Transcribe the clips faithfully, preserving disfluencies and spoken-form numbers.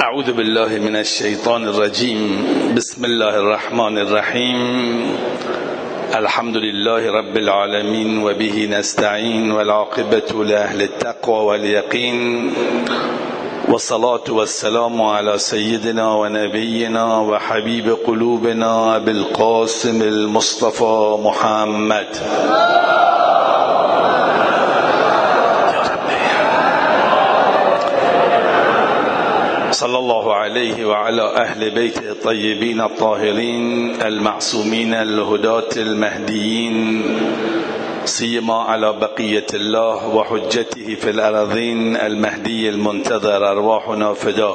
اعوذ بالله من الشیطان الرجیم. بسم الله الرحمن الرحیم. الحمد لله رب العالمین و به نستعین والعاقبة لأهل التقوى واليقین والصلاة والسلام على سيدنا ونبينا وحبيب قلوبنا أبي القاسم المصطفى محمد صلى الله عليه وعلى أهل بيته الطيبين الطاهرين المعصومين الهداة المهديين سيما على بقية الله وحجته في الأراضين المهدي المنتظر أرواحنا فداه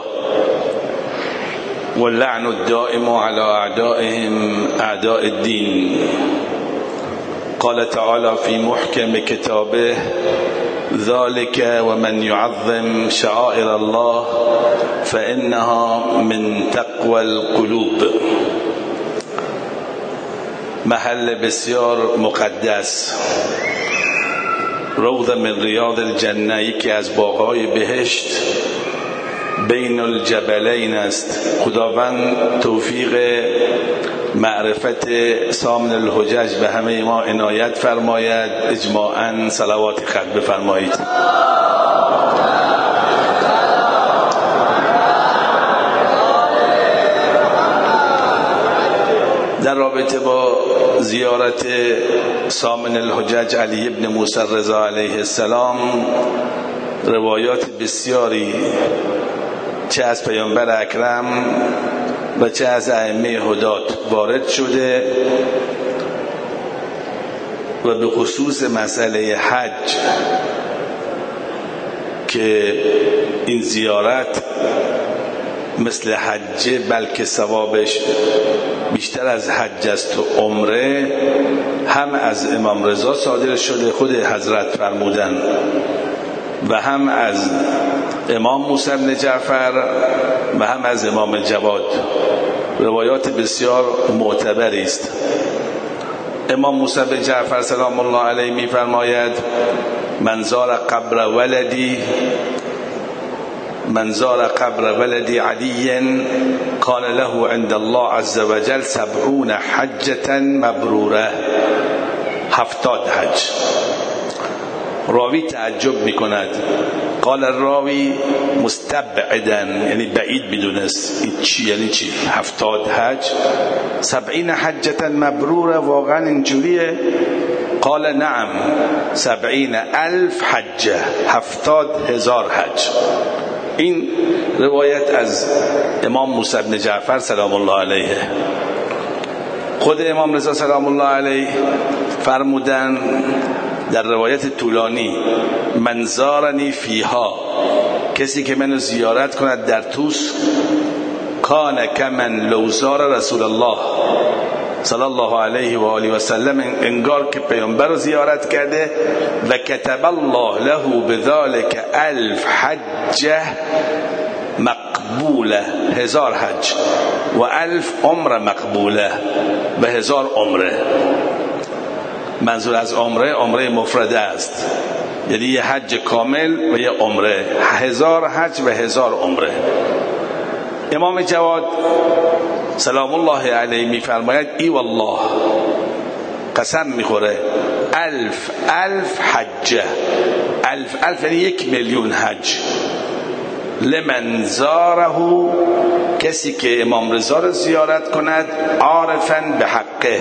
واللعن الدائم على أعدائهم أعداء الدين. قال تعالى في محكم كتابه: ذلك ومن يعظم شعائر الله فإنها من تقوى القلوب. محل بسیار مقدس، روضه من ریاض الجنه، یکی از باغ‌های بهشت بین الجبلین است. خداوند توفیق معرفت سامن الحجج به همه ما عنایت فرماید. اجماعاً صلوات خط بفرمایید. در رابطه با زیارت سامن الحجج علی ابن موسی رضا علیه السلام روایات بسیاری چه از پیامبر اکرم و چه از ائمه هدات وارد شده و به خصوص مسئله حج که این زیارت مثل حجه بلکه ثوابش بیشتر از حج است و عمره، هم از امام رضا صادر شده خود حضرت فرمودن و هم از امام موسی بن جعفر و هم از امام جواد. روایات بسیار معتبری است. امام موسی بن جعفر سلام الله علیه می فرماید: من زار قبر ولدی من زار قبر ولدی علی کان له عند الله عز وجل سبعون حجة مبروره. هفتاد حج. راوی تعجب می کند. قال الراوی مستبعدا، یعنی بعید بدونست این چی، یعنی چی هفتاد حج؟ سبعین حجة مبروره واقعا اینجوریه؟ قال نعم سبعین الف حجه، هفتاد هزار حج. این روایت از امام موسی بن جعفر سلام الله علیه. خود امام رضا سلام الله علیه فرمودن در روایت طولانی: من زارنی فیها، کسی که منو زیارت کند در توس، کان کمن لو زار رسول الله صلی الله علیه و آله و سلم، انگار که پیامبر رو زیارت کرده. و کتب الله له بذلك الف حجه مقبوله، هزار حج، و الف عمره مقبوله، و هزار عمره. منظور از عمره عمره مفرده است، یعنی یه حج کامل و یه عمره. هزار حج و هزار عمره. امام جواد سلام الله علیه میفرماید: ای والله، قسم میخوره، الف الف حجه، الف الف یعنی یک میلیون حج. لمن زاره، کسی که امام رضا رو زیارت کند، عارفا به حقه،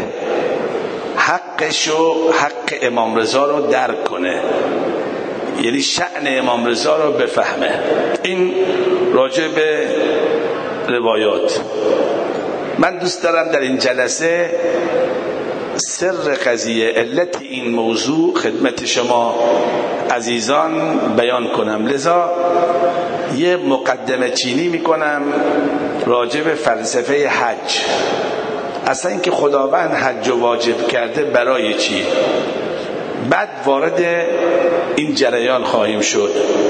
حقشو، حق امام رضا رو درک کنه، یعنی شأن امام رضا رو بفهمه. این راجع به روایات. من دوست دارم در این جلسه سر قضیه، علت این موضوع خدمت شما عزیزان بیان کنم. لذا یه مقدمه چینی میکنم راجع به فلسفه حج. اصلا اینکه خداوند حج واجب کرده برای چی؟ بعد وارد این جریان خواهیم شد.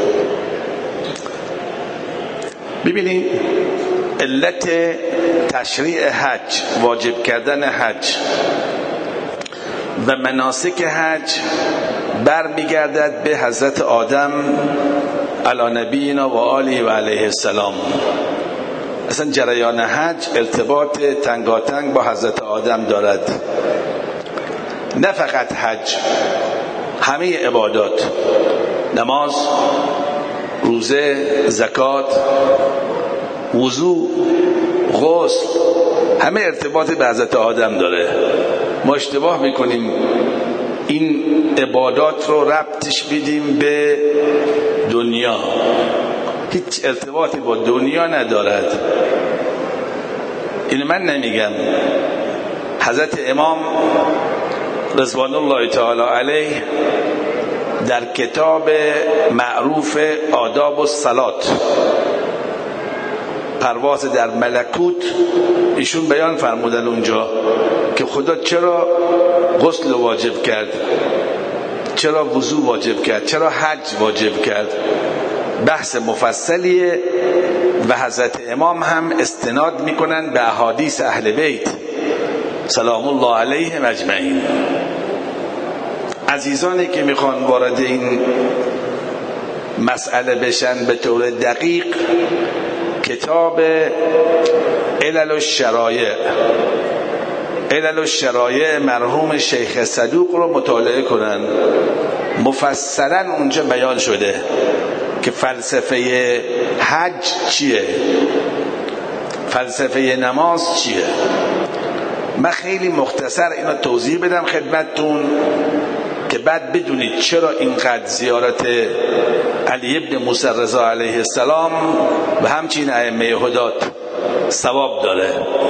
ببینید علت تشریع حج، واجب کردن حج و مناسک حج برمیگردد به حضرت آدم علی نبینا و آله و علیه السلام. اصلا جریان حج ارتباط تنگاتنگ با حضرت آدم دارد. نه فقط حج، همه عبادات، نماز، روزه، زکات، وضو، غسل، همه ارتباط به حضرت آدم داره. ما اشتباه میکنیم این عبادات رو ربطش بدیم به دنیا. هیچ ارتباطی با دنیا ندارد. این من نمیگم، حضرت امام رضوان الله تعالی علیه در کتاب معروف آداب الصلات، پرواز در ملکوت، ایشون بیان فرمودن اونجا که خدا چرا غسل واجب کرد، چرا وضو واجب کرد، چرا حج واجب کرد. بحث مفصلیه و حضرت امام هم استناد میکنن به احادیث اهل بیت سلام الله علیهم اجمعین. عزیزانی که میخوان وارد این مسئله بشن به طور دقیق، کتاب علل الشرایع علل الشرایع مرحوم شیخ صدوق رو مطالعه کنن. مفصلا اونجا بیان شده که فلسفه حج چیه، فلسفه نماز چیه. من خیلی مختصر اینو توضیح بدم خدمتتون که بعد بدونید چرا اینقدر زیارت علی ابن موسی رضا علیه السلام و همچین ائمه هدات ثواب داره.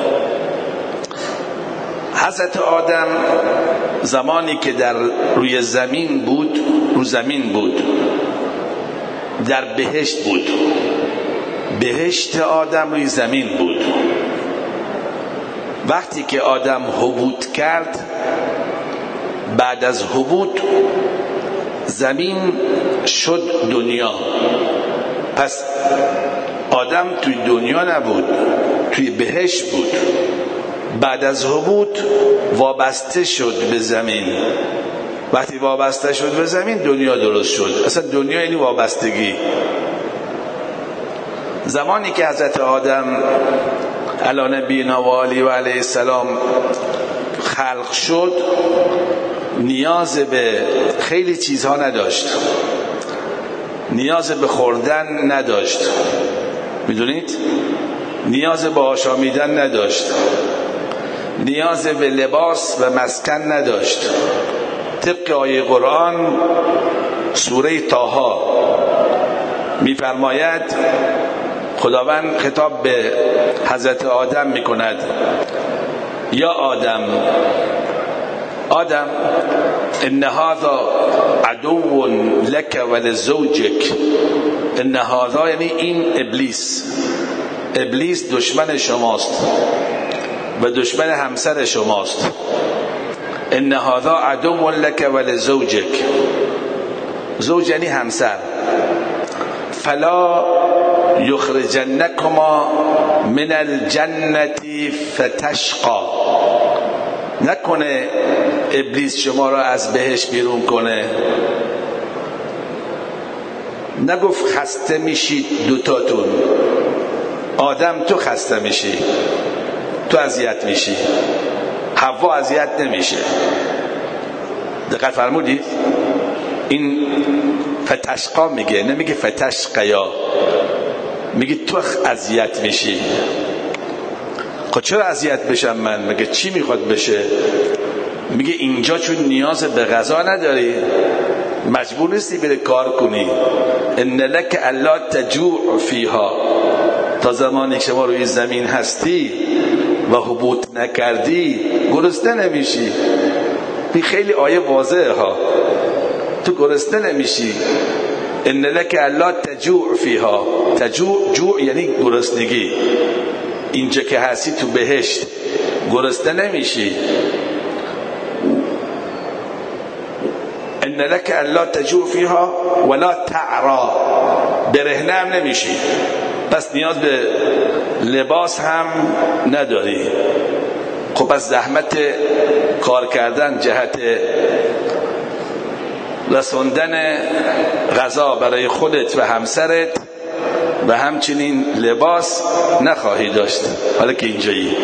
حضرت آدم زمانی که در روی زمین بود، رو زمین بود، در بهشت بود. بهشت آدم روی زمین بود. وقتی که آدم هبوط کرد، بعد از هبوط زمین شد دنیا. پس آدم توی دنیا نبود، توی بهشت بود. بعد از هبوط وابسته شد به زمین. وقتی وابسته شد به زمین دنیا درست شد. اصلا دنیا یعنی وابستگی. زمانی که حضرت آدم علی نبینا و آله و علیه السلام خلق شد، نیاز به خیلی چیزها نداشت. نیاز به خوردن نداشت، میدونید؟ نیاز به آشامیدن نداشت. نیاز به لباس و مسکن نداشت. طبق آیه قرآن سوره طه میفرماید، خداوند خطاب به حضرت آدم میکند: یا آدم آدم ان هذا عدو لك ولزوجك. ان هذا یعنی این ابلیس. ابلیس دشمن شماست و دشمن همسر شماست. ان هذا عدو لك ولزوجك. زوج یعنی همسر. فلا یخرجنکما من الجنة فتشقى. نکنه ابلیس شما را از بهشت بیرون کنه. نگفت خسته میشید دوتاتون. آدم تو خسته میشی، تو اذیت میشی، حوا اذیت نمیشه. دقت فرمودید؟ این فتشقا میگه، نمیگه فتشقیا، میگه تو اذیت میشی. خب چرا اذیت بشم من؟ میگه چی میخواد بشه؟ میگه اینجا چون نیاز به غذا نداری، مجبور نیستی بری کار کنی. ان لک الا تجوع فیها. تا زمانی که شما روی زمین هستی و هبوط نکردی گرسنه نمیشی. این خیلی آیه واضحه ها. تو گرسنه نمیشی. ان لک الا تجوع فیها. تجوع، جوع یعنی گرسنگی. اینجا که هستی تو بهشت گرسنه نمیشی. ان لک الا تجوع فیها ولا تعرا. برهنه هم نمیشی، پس نیاز به لباس هم نداری. خب پس زحمت کار کردن جهت رسوندن غذا برای خودت و همسرت و همچنین لباس نخواهی داشت. حالا که اینجایی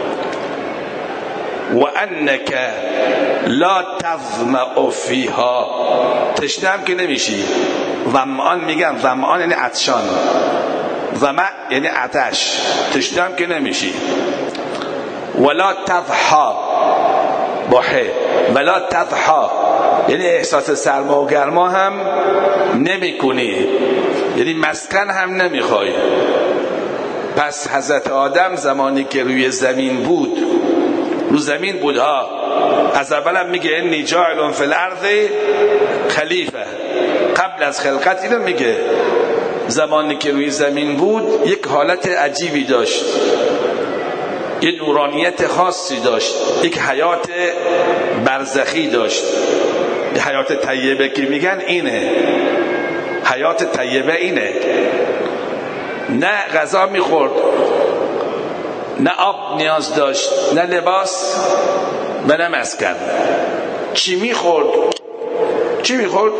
و انک لا تظمأ فیها، تشنه که نمیشی. ظمآن میگن، ظمآن یعنی عطشان، ظمأ یعنی عطش، تشنه که نمیشی. ولا تضحا باحه، ولا تضحا یعنی احساس سرما و گرما هم نمی کنی، یعنی مسکن هم نمیخوای. پس حضرت آدم زمانی که روی زمین بود، رو زمین بود ها، از اولم میگه انی جاعل فی الارض خلیفه، قبل از خلقت اینو میگه. زمانی که روی زمین بود یک حالت عجیبی داشت، یک نورانیت خاصی داشت، یک حیات برزخی داشت. حیات طیبه که میگن اینه، حیات طیبه اینه. نه غذا میخورد، نه آب نیاز داشت، نه لباس و نه مسکن. چی میخورد؟ چی میخورد؟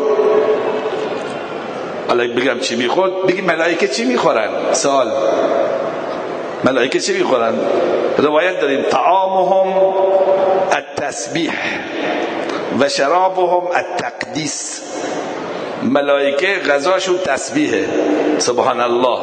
حالا بگم چی میخورد، بگیم ملائکه چی میخورن؟ سوال، ملائکه چی میخورن؟ روایت داریم طعامهم التسبیح و شرابهم التقدیس. ملائکه غذاشون تسبیحه، سبحان الله،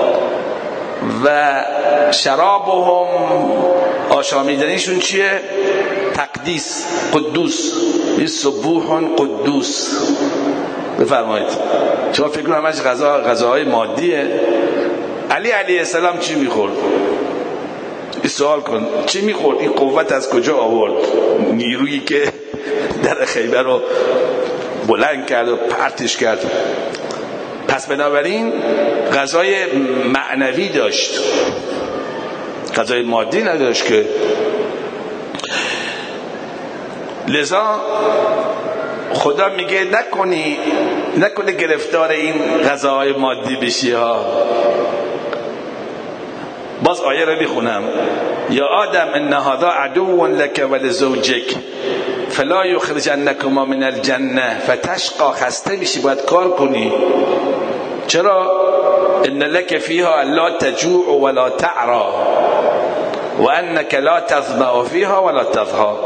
و شرابهم آشامیدنیشون چیه؟ تقدیس، قدوس، این سبوح قدوس. بفرمایید. شما فکر کنم همش غذا غذاهای مادیه. علی علیه السلام چی میخورد؟ این سوال کن، چی میخورد؟ این قوت از کجا آورد؟ نیرویی که در خیبر رو بلند کرد و پرتش کرد. پس بنابراین غذای معنوی داشت، غذای مادی نداشت که. لذا خدا میگه نکنی نکنه گرفتار این غذاهای مادی بشی ها. باز آیه رو میخونم، یا آدم ان هذا عدو لك ولزوجك فلا یخرجنکما من الجنه فتشقى. خسته میشی، باید کار کنی. چرا؟ ان لك فيها لا تجوع ولا تعرى وانك لا تظمأ فيها ولا تضحى.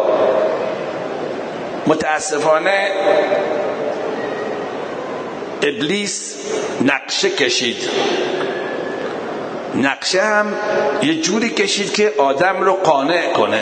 متاسفانه ابلیس نقشه کشید. نقشه هم یه جوری کشید که آدم رو قانع کنه.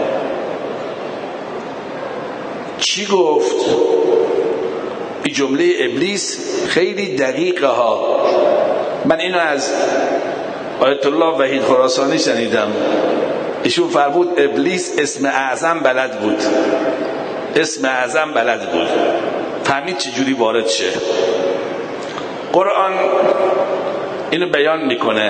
چی گفت؟ این جمله ابلیس خیلی دقیقه ها. من اینو از آیت الله وحید خراسانی شنیدم. ایشون فرمود ابلیس اسم اعظم بلد بود، اسم اعظم بلد بود، فهمید چه جوری وارد شه. قرآن اینو بیان میکنه،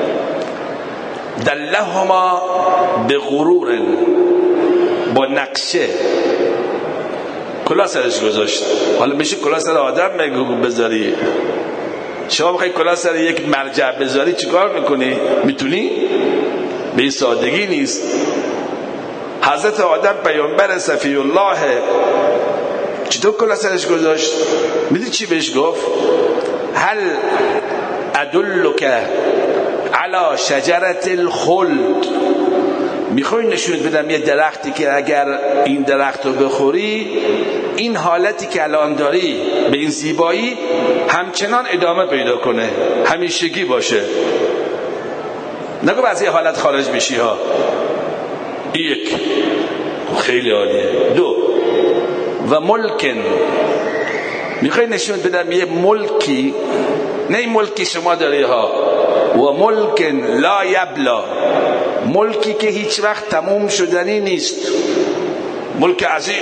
دلهما به غرور، با نقشه کلا سرش گذاشت. حالا میشه کلا سر آدم بذاری؟ شما بخوای کلا سر یک مرجع بذاری چیکار میکنی؟ میتونی؟ به این سادگی نیست. حضرت آدم پیامبر صفی الله، چطور کلا سرش گذاشت؟ میدونی چی بهش گفت؟ هل ادلک علی شجرة الخلد، میخوای نشونت بدم یه درختی که اگر این درخت رو بخوری این حالتی که الان داری به این زیبایی همچنان ادامه پیدا کنه، همیشگی باشه. نگو از یه حالت خارج میشی ها. یک، خیلی عالیه. دو، و ملکن، میخوای نشونت بدم یه ملکی، نه این ملکی شما داری ها، و ملکن لا یبلا، ملکی که هیچ وقت تموم شدنی نیست، ملک عظیم.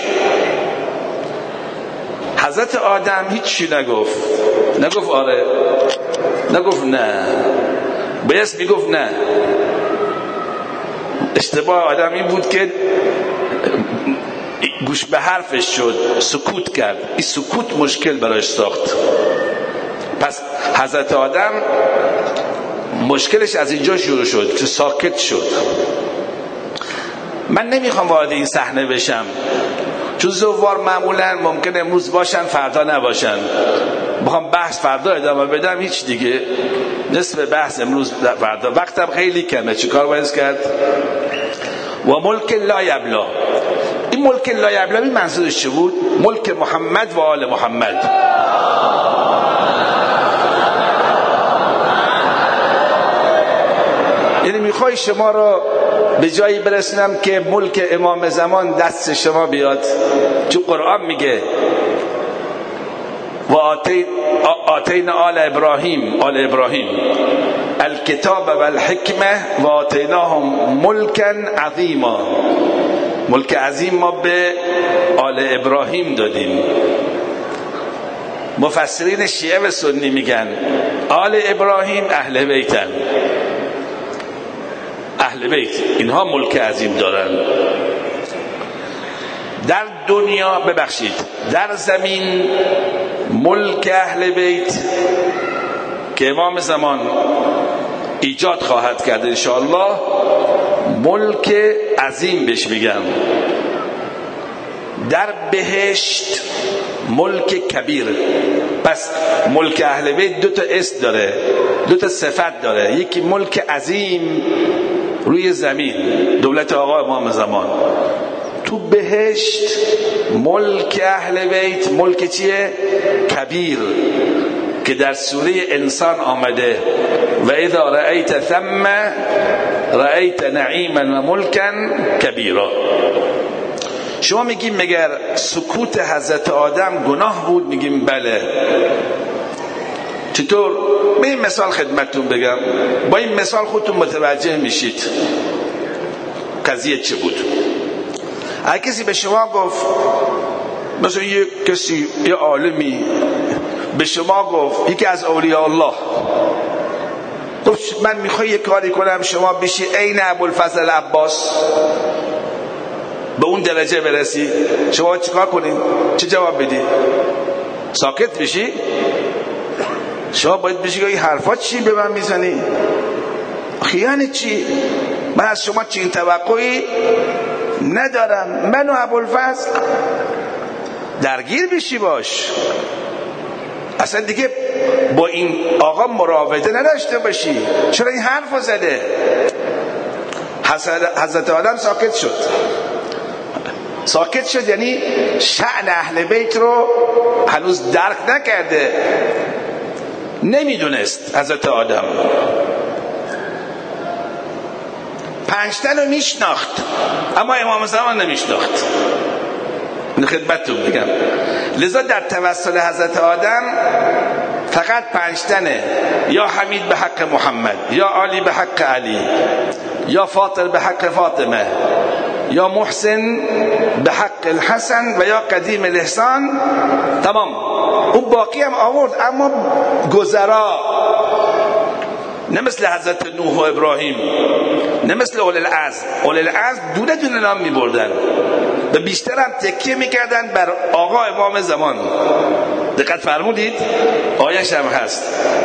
حضرت آدم هیچی نگفت، نگفت آره، نگفت نه، بیس میگفت نه. اشتباه آدم این بود که گوش به حرفش شد، سکوت کرد. این سکوت مشکل براش ساخت. پس حضرت آدم مشکلش از اینجا شروع شد که ساکت شد. من نمیخوام وارد این صحنه بشم، چون زوار معمولا ممکن امروز باشن فردا نباشن. بخوام بحث فردا ادامه بدم هیچ دیگه، نصف بحث امروز فردا، وقتم خیلی کمه، چیکار باید کرد؟ و ملک لا یبلا. این ملک لا یبلا این منظورش چه بود؟ ملک محمد و آل محمد. یعنی میخوای شما رو به جایی برسونم که ملک امام زمان دست شما بیاد، چون قرآن میگه و آتین آل ابراهیم آل ابراهیم الکتاب و الحکمه و آتیناهم ملکا عظیما. ملک عظیم ما به آل ابراهیم دادیم. مفسرین شیعه و سنی میگن آل ابراهیم اهل بیتن، اهل بیت اینها ملک عظیم دارن در دنیا. ببخشید در زمین ملک اهل بیت که امام زمان ایجاد خواهد کرد انشاءالله، ملک عظیم بهش میگن. در بهشت ملک کبیر. پس ملک اهل بیت دو تا اسم داره، دو تا صفت داره. یکی ملک عظیم روی زمین، دولت آقا امام زمان. تو بهشت ملک اهل بیت ملک چیه؟ کبیر، که در سوره انسان آمده و اذا رأیت ثم رأیت نعیما و ملکا کبیرا. شما میگیم مگر سکوت حضرت آدم گناه بود؟ میگیم بله. چطور؟ به این مثال خدمتتون بگم، با این مثال خودتون متوجه میشید قضیه چه بود. اگه کسی به شما گفت، مثلا یک کسی یه عالمی به شما گفت، یکی از اولیاء الله گفت من میخوای یه کاری کنم شما بشی عین ابوالفضل عباس، به اون درجه برسی، شما چیکار کنید؟ چه جواب بدی؟ ساکت بشی؟ شما باید بشی که این حرفات چی به من میزنی؟ خیانت چی؟ من از شما چین توقعی ندارم، من و ابوالفضل درگیر بشی باش، اصلا دیگه با این آقا مراوده نداشته باشی. چرا این حرفو زده؟ حضرت آدم ساکت شد. ساکت شد یعنی شأن اهل بیت رو هنوز درک نکرده، نمیدونست. حضرت آدم پنجتن رو میشناخت اما امام زمان نمیشناخت. این خدمتتون بگم، لذا در توسل حضرت آدم فقط پنجتنه، یا حمید به حق محمد، یا علی به حق علی، یا فاطر به حق فاطمه، یا محسن به حق الحسن و یا قدیم الاحسان. تمام. اون باقی هم آورد اما گذرا، نه مثل حضرت نوح و ابراهیم، نه مثل اول العزم. اول العزم دونه دونه نام می بردن و بیشتر هم تکیه میکردن بر آقا امام زمان. دقت فرمودید؟ آیش هم هست.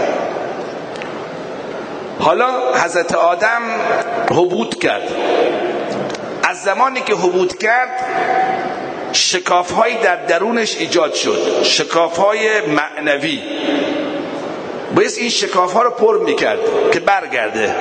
حالا حضرت آدم هبوط کرد. از زمانی که هبوط کرد شکاف‌هایی در درونش ایجاد شد، شکاف‌های معنوی. باید این شکاف‌ها رو پر میکرد که برگرده.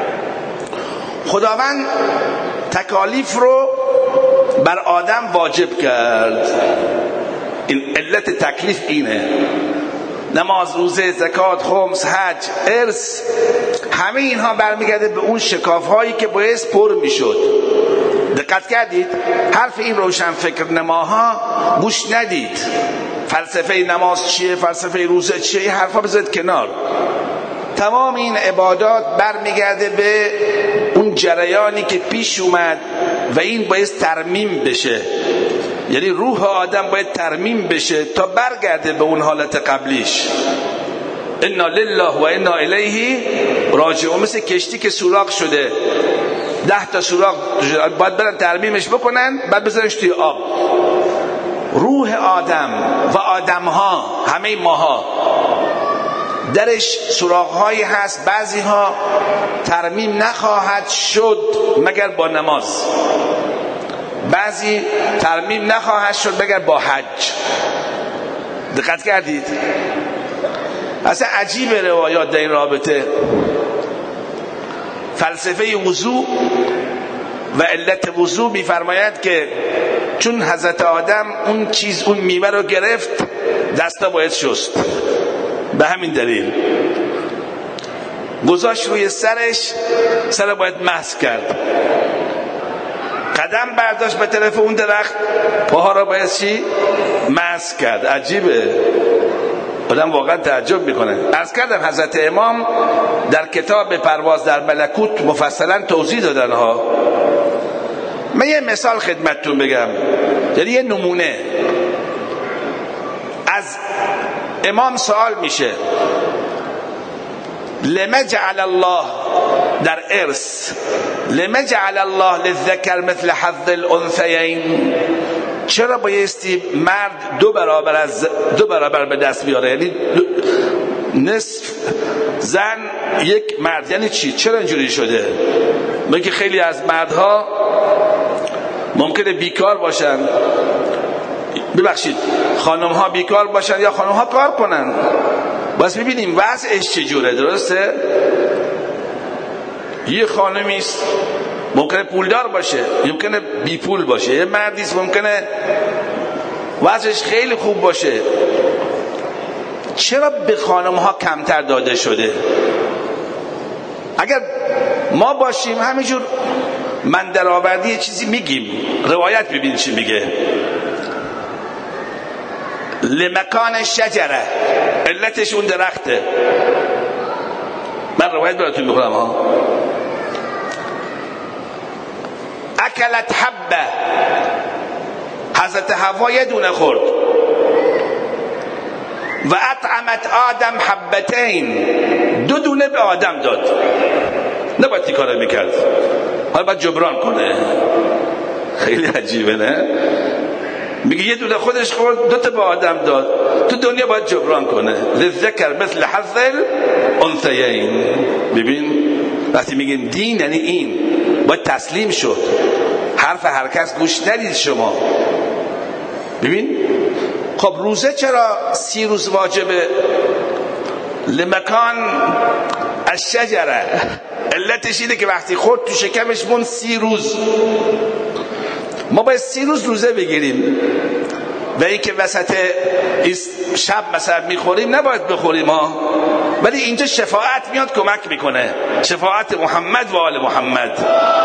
خداوند تکالیف رو بر آدم واجب کرد. این علت تکلیف اینه. نماز، روزه، زکات، خمس، حج، ارث، همه اینها برمیگرده به اون شکاف‌هایی که باید پر میشد. دقت کردید؟ حرف این روشن فکر نماها گوش ندید. فلسفه نماز چیه، فلسفه روزه چیه، این حرفا بذارید کنار. تمام این عبادات برمیگرده به اون جریانی که پیش اومد و این باید ترمیم بشه. یعنی روح آدم باید ترمیم بشه تا برگرده به اون حالت قبلیش. انا لله و انا الیه راجعون. مثل کشتی که سوراخ شده، ده تا سوراخ باید برن ترمیمش بکنن، بعد بذارنش توی آب. روح آدم و آدمها، همه ماها درش سوراخ‌هایی هست. بعضی ها ترمیم نخواهد شد مگر با نماز، بعضی ترمیم نخواهد شد مگر با حج. دقت کردید؟ اصلا عجیب روایات در این رابطه. فلسفه وضو و علت وضو میفرماید که چون حضرت آدم اون چیز اون میوه رو گرفت دستا باید شست، به همین دلیل گذاشت روی سرش، سر باید مسح کرد، قدم برداشت به طرف اون درخت، پاها را باید چی؟ مسح کرد. عجیبه، آدم واقعا تعجب میکنه. عرض کردم حضرت امام در کتاب پرواز در ملکوت مفصلا توضیح دادن ها. من یه مثال خدمتتون بگم، یعنی یه نمونه. از امام سوال میشه لما جعل الله در ارث لما جعل الله للذکر مثل حظ الانثیین، چرا بایستی مرد دو برابر از دو برابر به دست بیاره، یعنی نصف زن یک مرد، یعنی چی؟ چرا اینجوری شده؟ میگه خیلی از مردها ممکنه بیکار باشن، ببخشید خانم ها بیکار باشن یا خانم ها کار کنن، بس ببینیم وضعش چجوره. درسته؟ یه خانمی است ممکنه پولدار باشه، ممکنه بی پول باشه، یه مردی است ممکنه وضعش خیلی خوب باشه. چرا به خانم ها کمتر داده شده؟ اگر ما باشیم همینجور من در آوردی یه چیزی میگیم، روایت ببین چی میگه. لمکان شجره، علتش اون درخته. من روایت براتون میخونم ها. اکلت حبه، حضرت حوا یه دونه خورد. و اطعمت آدم حبتین، دو دونه به آدم داد. نباید این کارو میکرد، حالا باید جبران کنه. خیلی عجیبه نه؟ میگه یه دونه خودش خورد، دو تا به آدم داد، تو دنیا باید جبران کنه. للذکر مثل حظ الانثیین. ببین وقتی میگیم دین یعنی این، باید تسلیم شد، حرف هر کس گوش ندید شما. ببین خب روزه چرا سی روز واجبه؟ لمکان الشجره، علتش اینه که وقتی خورد تو شکمش مون سی روز. ما باید سی روز روزه بگیریم و این که وسط شب مثلا میخوریم نباید بخوریم ها. ولی اینجا شفاعت میاد کمک میکنه، شفاعت محمد و آل محمد.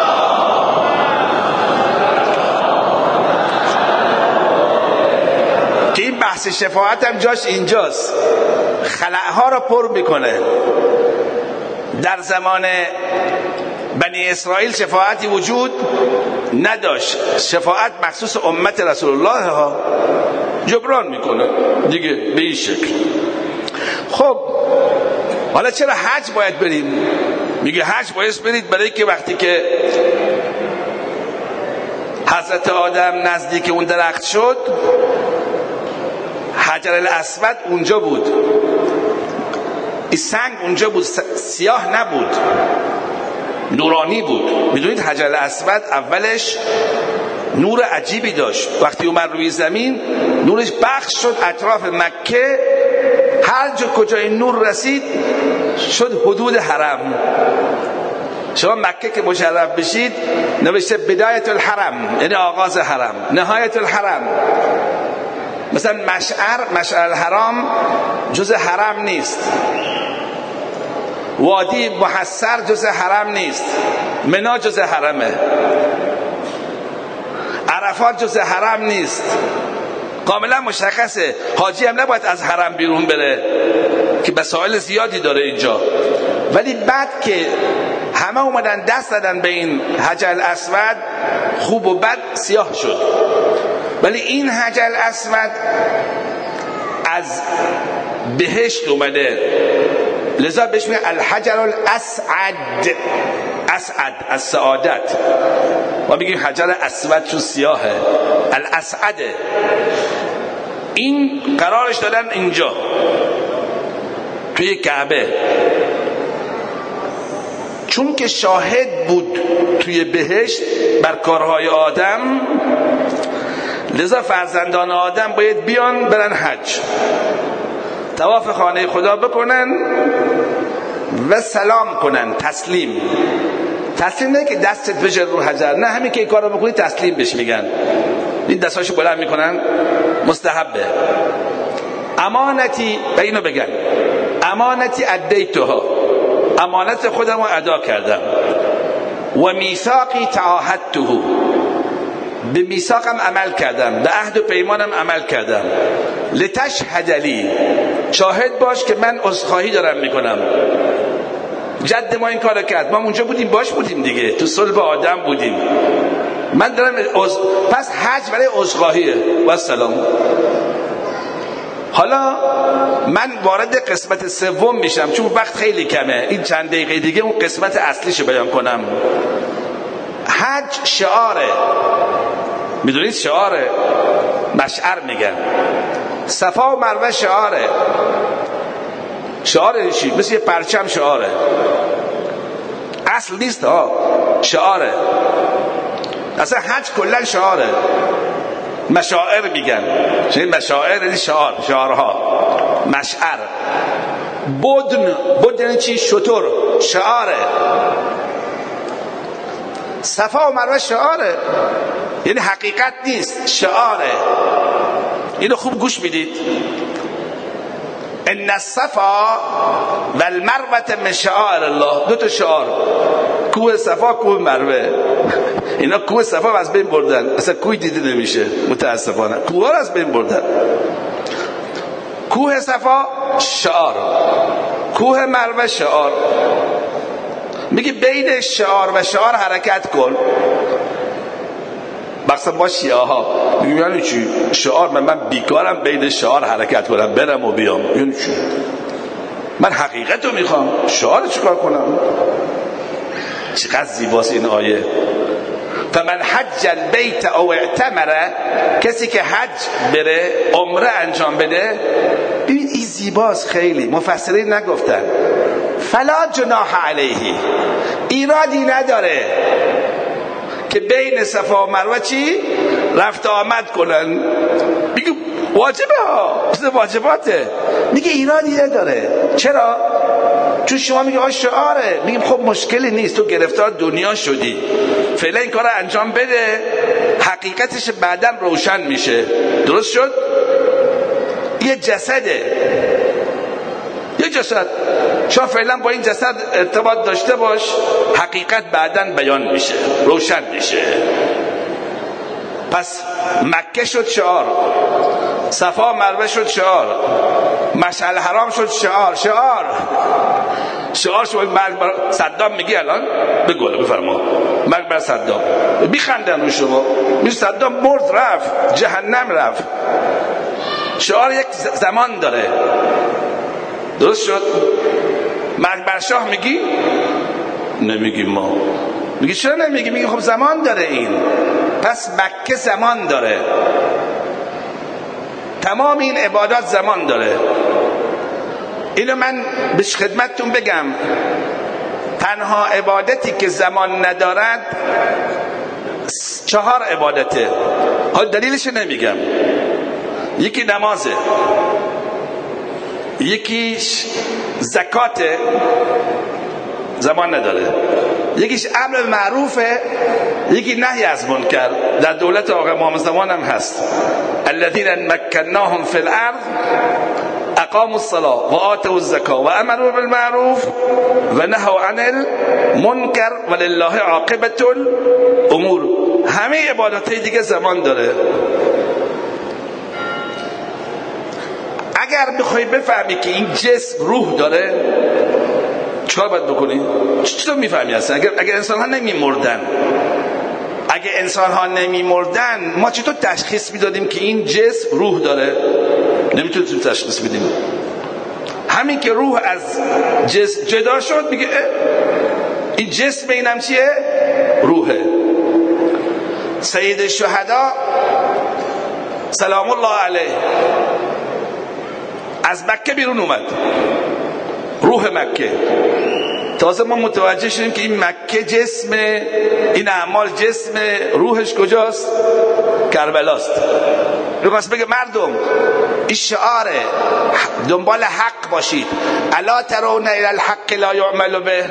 که این بحث شفاعت هم جاش اینجاست، خلأها را پر میکنه. در زمان بنی اسرائیل شفاعتی وجود نداشت، شفاعت مخصوص امت رسول الله ها، جبران میکنه دیگه به این شکل. خب حالا چرا حج باید بریم؟ میگه حج باید برید برای که وقتی که حضرت آدم نزدیک اون درخت شد، حجر الاسود اونجا بود، این سنگ اونجا بود، سیاه نبود، نورانی بود. میدونید حجر الاسود اولش نور عجیبی داشت، وقتی اومد روی زمین نورش بخش شد اطراف مکه، هر جا کجا این نور رسید شد حدود حرم. شما مکه که مشرف بشید نوشته بدایت الحرم، یعنی آغاز حرم، نهایت الحرم. مثلا مشعر مشعر الحرام جز حرم نیست، وادی محصر جز حرم نیست، منا جز حرمه، عرفات جز حرم نیست. کاملا مشخصه. حاجی هم نباید از حرم بیرون بره که مسائل زیادی داره اینجا. ولی بعد که همه اومدن دست دادن به این حجر الاسود، خوب و بد سیاه شد. ولی این حجر الاسود از بهشت اومده، لذا بهش میگن الحجر الاسعد، اسعد از سعادت. ما میگیم حجر اسود چون سیاهه، الاسعده. این قرارش دادن اینجا توی کعبه، چون که شاهد بود توی بهشت بر کارهای آدم، لذا فرزندان آدم باید بیان برن حج. طواف خانه خدا بکنن و سلام کنن. تسلیم تسلیم نه که دستت بشه رو حجر، نه همین که این کارو بکنی تسلیم بهش میگن. این دستاشو بلند میکنن، مستحبه. امانتی، به اینو بگن امانتی ادیتها، امانت خودمو ادا کردم. و میثاقی تعاهدته، به میثاقم عمل کردم، به عهد و پیمانم عمل کردم. لتشهد لی، شاهد باش که من عذرخواهی دارم میکنم. جد ما این کارو کرد، ما اونجا بودیم، باش بودیم دیگه، تو صلب آدم بودیم. من دارم عذ... پس حج برای عذرخواهیه و سلام. حالا من وارد قسمت سوم میشم چون وقت خیلی کمه. این چند دقیقه دیگه اون قسمت اصلیشو بیان کنم. حج شعاره، میدونید شعاره، مشعر میگن. صفا و مروه شعاره. شعاره چی؟ مثل یه پرچم شعاره، اصل نیست ها، شعاره. اصلا حج کلا شعاره. مشاعر میگن، چون مشاعر یعنی شعار، شعارها. مشعر. بدن، بدن یعنی چی؟ شتر، شعاره. صفا و مروه شعاره، یعنی حقیقت نیست، شعاره. اینو خوب گوش میدید. ان الصفا والمروه من شعائر الله. دو تا شعار، کوه صفا، کوه مروه. اینا کوه صفا از بین بردن، اصلا کوه دیده نمیشه متاسفانه، کوه ها از بین بردن. کوه صفا شعار، کوه مروه شعار. میگه بین شعار و شعار حرکت کن. بخصا با شیعه ها میگه یعنی چی؟ شعار، من, من بیکارم بین شعار حرکت کنم، برم و بیام. یعنی چی؟ من حقیقت رو میخوام، شعار چیکار کنم؟ چقدر زیباست این آیه. فمن حج البیت او اعتمر، کسی که حج بره، عمره انجام بده. ببین این زیباست خیلی. مفسرین نگفتن فلا جناح علیه، ایرادی نداره که بین صفا و مروه چی؟ رفت آمد کنن. میگه واجبه ها، واجباته. میگه ایرادی نداره. چرا؟ چون شما میگه آ شعاره. میگیم خب مشکلی نیست، تو گرفتار دنیا شدی، فعلا این کار رو انجام بده، حقیقتش بعداً روشن میشه. درست شد؟ یه جسده، یه جسد، شما فعلا با این جسد ارتباط داشته باش، حقیقت بعداً بیان میشه، روشن میشه. پس مکه شد شعار، صفا مروه شد شعار، مشعل حرام شد شعار. شعار شعار شما مرگ بر صدام میگی الان بگو بفرما، مرگ بر صدام، بیخندن رو شما. میگه صدام مرد رفت جهنم رفت. شعار یک زمان داره. درست شد؟ مرگ بر شاه میگی؟ نمیگی. ما میگی چرا نمیگی؟ میگی خب زمان داره این. پس مکه زمان داره، تمام این عبادات زمان داره. اینو من به خدمتتون بگم، تنها عبادتی که زمان ندارد چهار عبادته. حال دلیلش نمیگم. یکی نمازه، یکیش زکاته، زمان نداره. یکیش امر معروفه، یکی نهی از منکر. در دولت آقا امام زمان هم هست. الذين مكناهم في الارض اقاموا الصلاه و آتوا الزکاه و امروا بالمعروف و نهوا عن المنکر ولله عاقبة الامور. همه عبادت‌های دیگه زمان داره. اگر بخوای بفهمی که این جسم روح داره، چیکار باید بکنی؟ چطور میفهمی اصلا؟ اگر اگر انسان ها نمی مردن، اگه انسان ها نمی مردن، ما چطور تشخیص میدادیم که این جسم روح داره؟ نمیتونیم تشخیص بدیم. همین که روح از جسم جدا شد، میگه این جسم اینم چیه؟ روحه. سید الشهدا سلام الله علیه از مکه بیرون اومد، روح مکه. تازه ما متوجه شدیم که این مکه جسم، این اعمال جسم، روحش کجاست؟ کربلاست. میخواست بگه مردم این شعاره، دنبال حق باشید. الا ترون الی الحق لا یعمل به.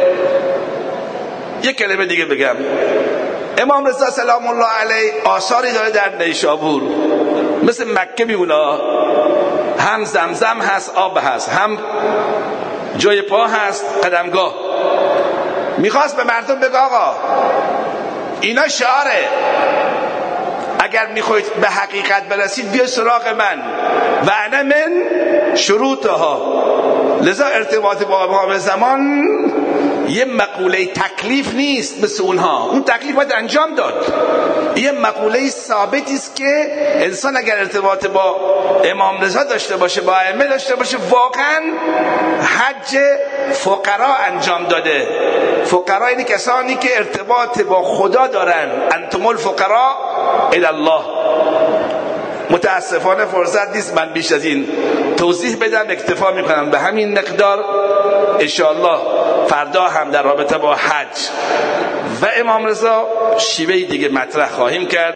یک کلمه دیگه بگم، امام رضا سلام الله علیه آثاری داره در نیشابور، مثل مکه میمونه، هم زمزم هست، آب هست، هم جای پا هست، قدمگاه. میخواست به مردم بگه آقا اینا شعاره، اگر میخواید به حقیقت برسید بیا سراغ من و انا من شروطها. لذا ارتباط با امام زمان یه مقوله تکلیف نیست مثل اونها، اون تکلیف باید انجام داد. یه مقوله ثابتی است که انسان اگر ارتباط با امام رضا داشته باشه، با ائمه داشته باشه، واقعا حج فقرا انجام داده. فقرا یعنی کسانی که ارتباط با خدا دارن. انتم الفقراء الی الله. متاسفانه فرصت نیست من بیش از این توضیح بدم، اکتفا میکنم به همین مقدار. انشاءالله فردا هم در رابطه با حج و امام رضا شیوه دیگه مطرح خواهیم کرد.